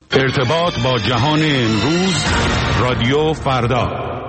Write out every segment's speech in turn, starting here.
ارتباط با جهان امروز، رادیو فردا.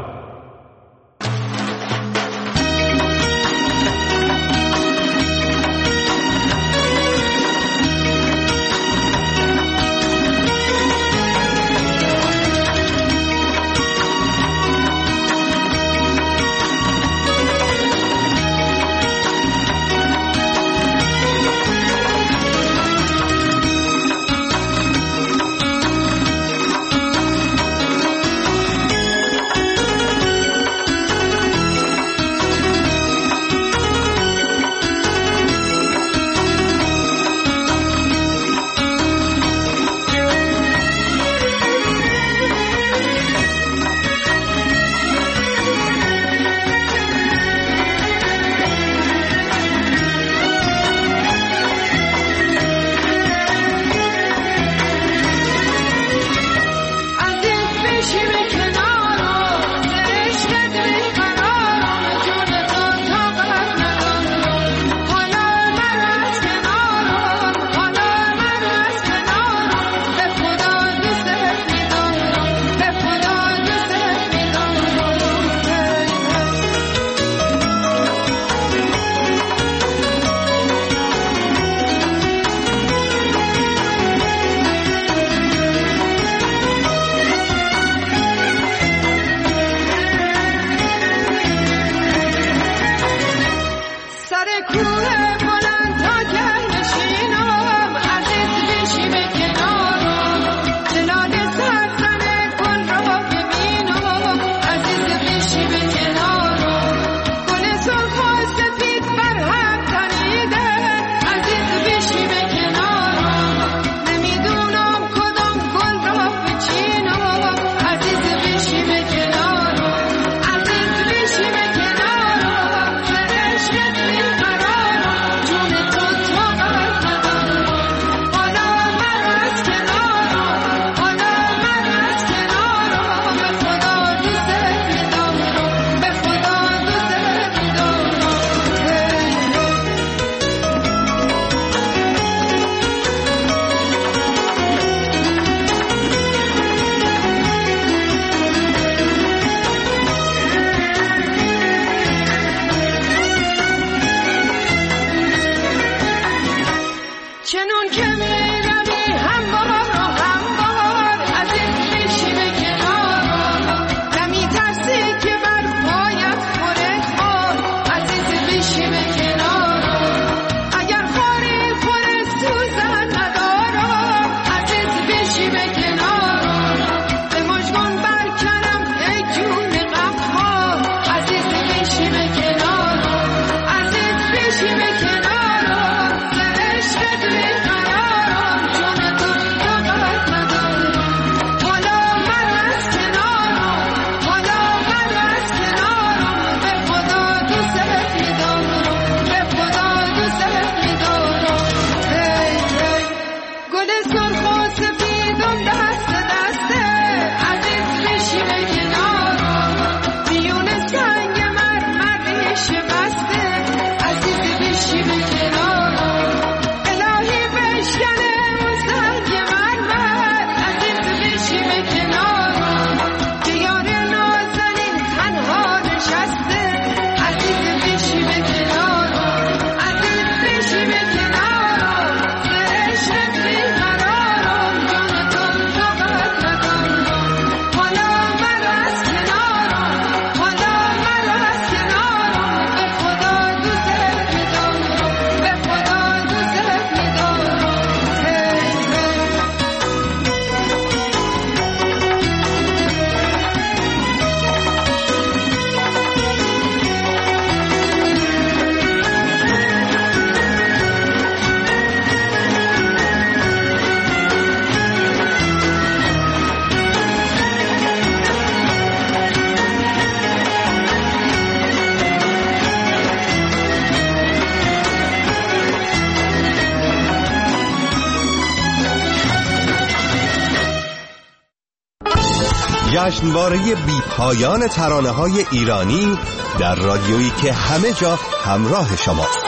جشنواره بی پایان ترانه‌های ایرانی در رادیویی که همه جا همراه شماست.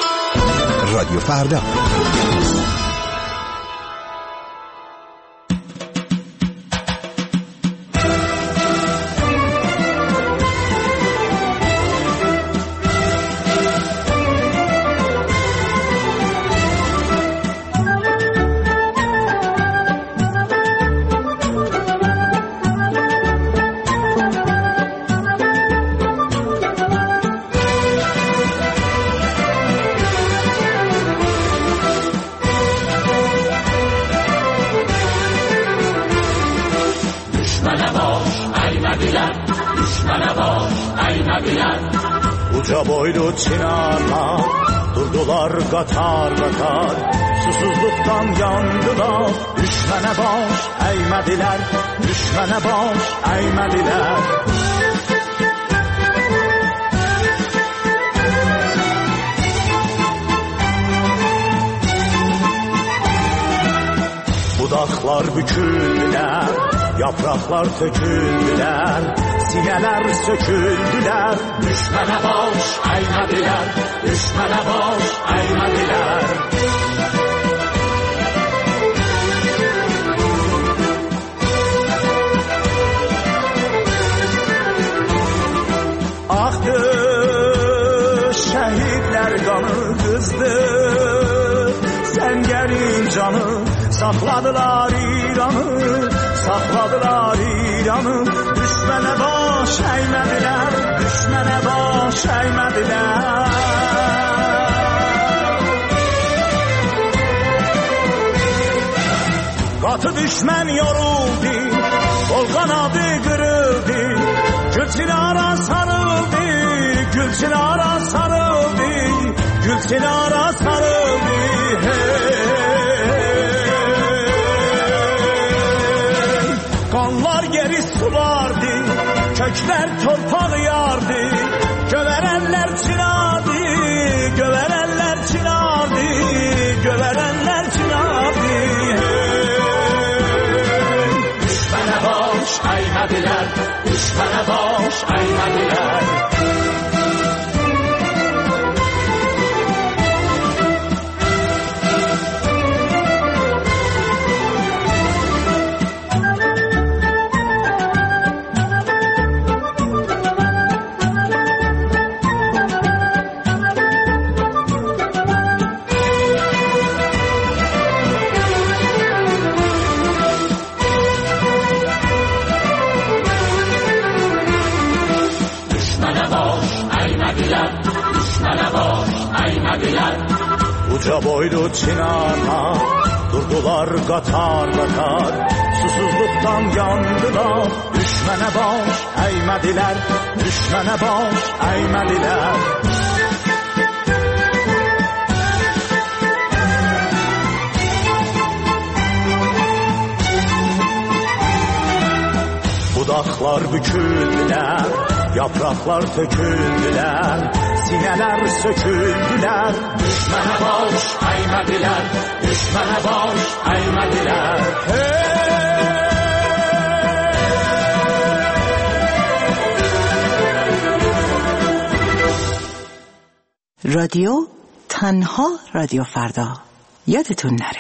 رادیو فردا. mediler, düşmene baş eğmediler. Uca boylu çınarlar durdular qatar qatar, susuzluqdan yandılar. Düşmene baş eğmediler, düşmene baş eğmediler. Budaqlar büküldülər, yapraklar töküldülər, sinələr söküldülər. Düşmənə baş əymədilər, düşmənə baş əymədilər. Axdı şəhidlər qanı qızdı, səngərin canı. Sakladılar İran'ı, sakladılar İran'ı. Düşmene baş eğmediler, düşmene baş eğmediler. Katı düşmen yoruldu, kol kanadı kırıldı. Gülçinara sarıldı, Gülçinara sarıldı, Gülçinara sarıldı. Kanlar geri sulardı, kökler torpağı yardı. Göverenler çınardı, göverenler çınardı, göverenler çınardı. Düşmene baş eğmediler, düşmene baş eğmediler. Uca boylu çınarlar durdular qatar qatar, susuzluqdan yandılar. Düşmene baş eğmediler, düşmene baş eğmediler. Budaqlar büküldülər, yapraklar töküldülər, sinələr söküldülər. Düşmənə baş əymədilər, düşmənə baş əymədilər. رادیو تنها رادیو فردا، یادتون نره.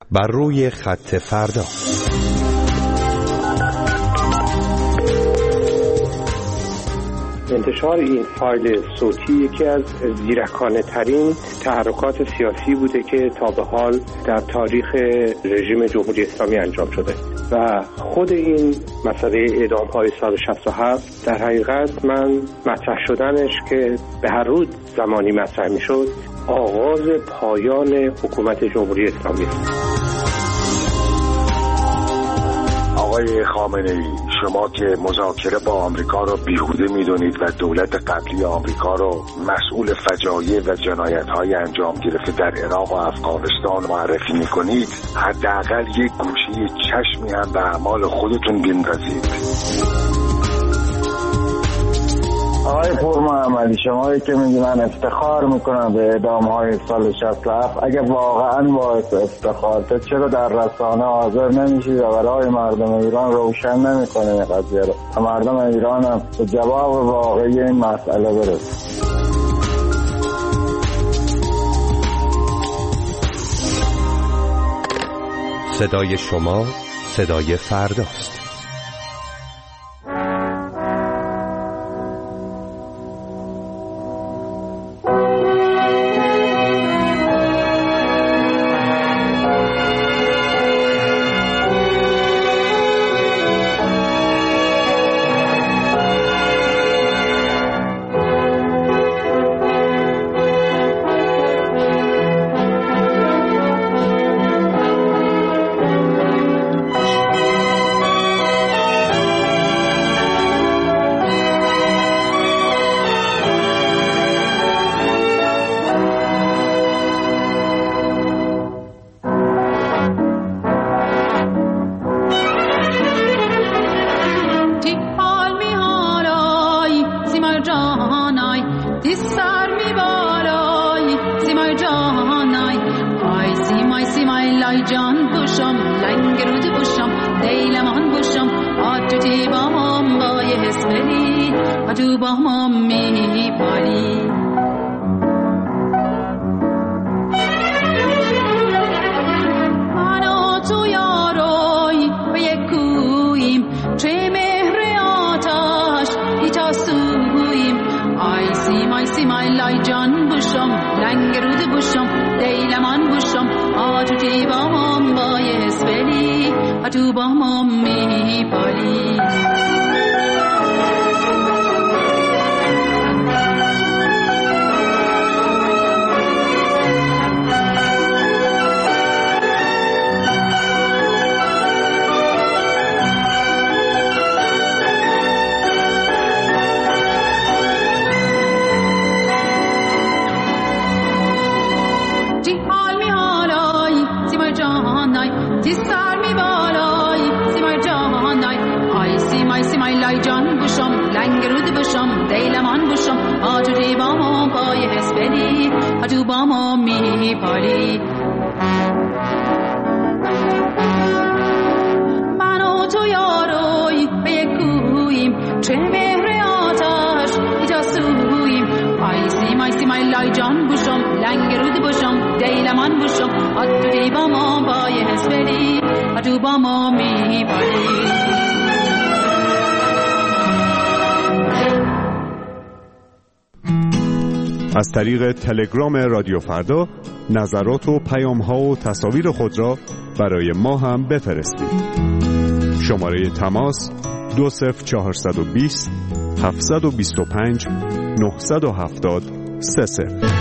بر روی خط فردا. انتشار این فایل صوتی یکی از زیرکانه ترین تحرکات سیاسی بوده که تا به حال در تاریخ رژیم جمهوری اسلامی انجام شده و خود این مسئله اعدام های سال 67 در حقیقت من مطرح شدنش که به هر روز زمانی مطرح می شد آغاز پایان حکومت جمهوری اسلامی است. آقای خامنه‌ای، شما که مذاکره با آمریکا رو بیهوده می‌دونید و دولت قبلی آمریکا رو مسئول فجایع و جنایت‌های انجام گرفته در عراق و افغانستان معرفی می‌کنید، حداقل یک گوشه چشمی هم به اعمال خودتون بندازید. آقای پور محمدی، شمایی که میگی من افتخار میکنم به اعدام‌های سال 67، اگه واقعا باعث افتخارته چرا در رسانه حاضر نمیشید و برای مردم ایران روشن نمیکنه این قضیه رو و مردم ایران هم به جواب واقعی این مسئله برسه؟ صدای شما صدای فرداست. از طریق تلگرام رادیو فردا نظرات و پیام‌ها و تصاویر خود را برای ما هم بفرستید. شماره تماس 20420 725 970 30.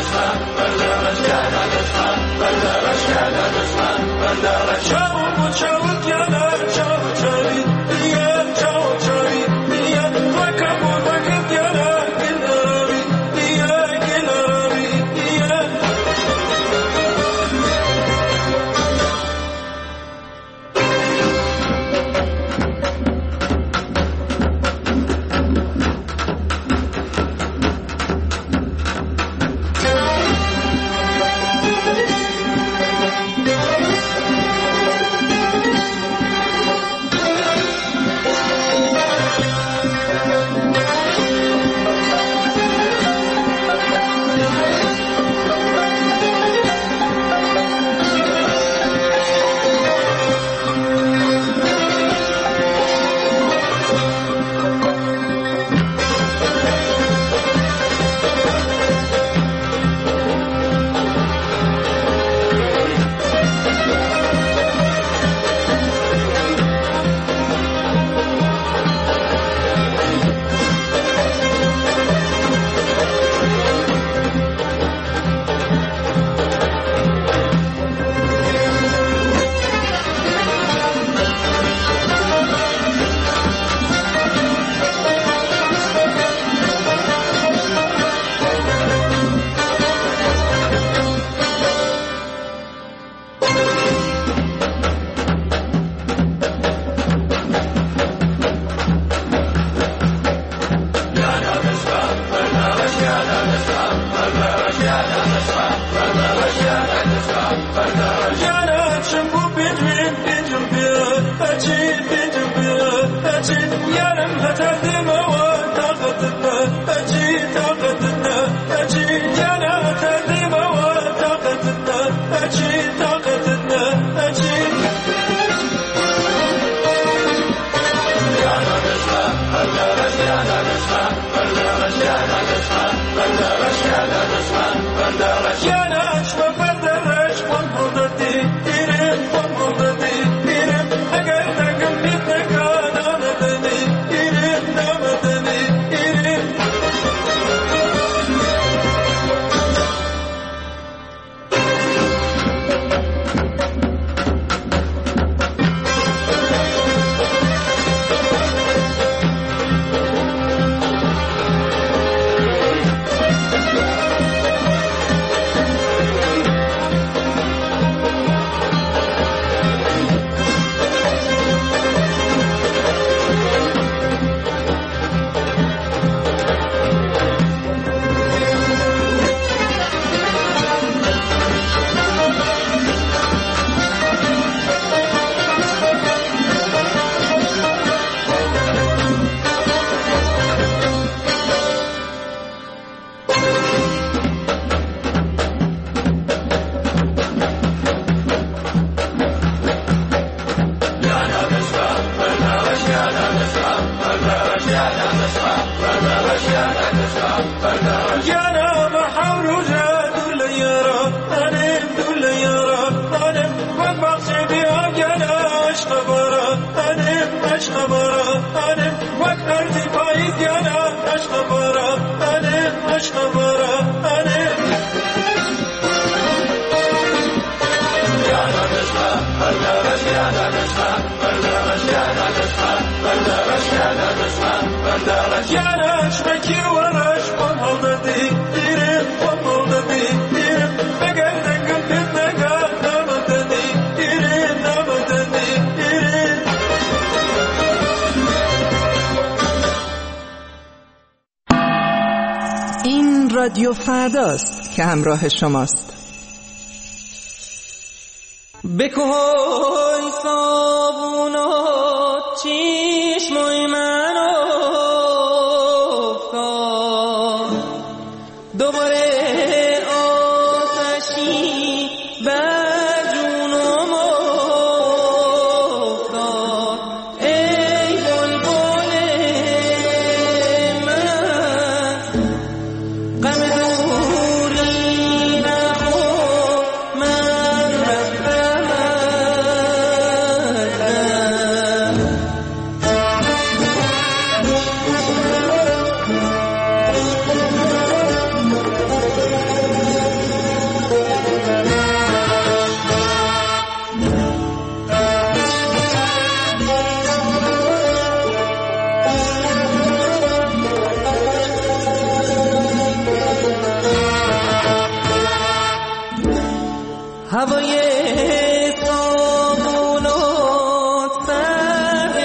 این رادیو فرداست که همراه شماست. بکوی صابونو چشمای من افتاد دوباره آتشی بر جونم افتاد ای بلبل من غم دوری نخور من رفتم هوای صابون و سر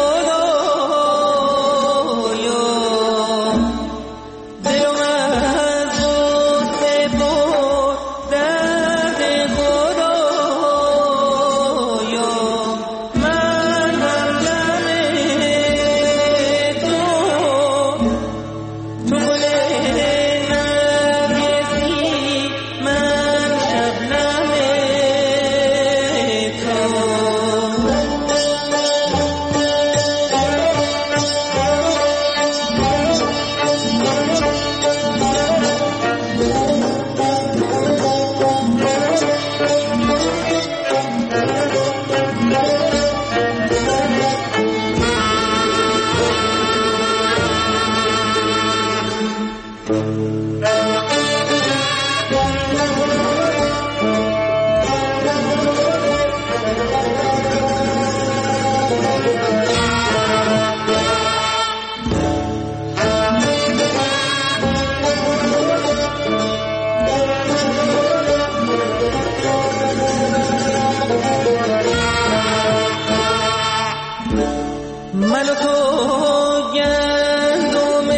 خدایا دلم از غصه پر درد خدایا من همدم تو گل نرگسی من شبنم من و تو گندم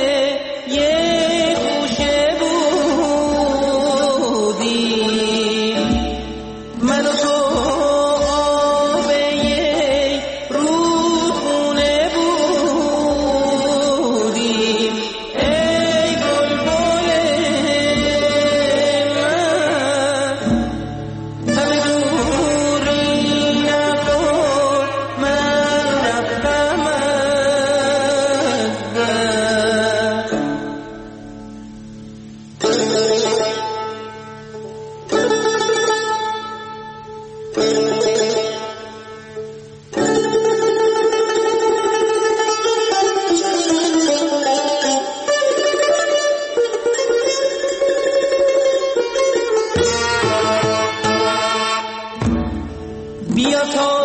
یه خوشه بودیم من و تو آب یه رودخونه بودیم ای بلبل من همه دوری نخور من رفتم بیا تا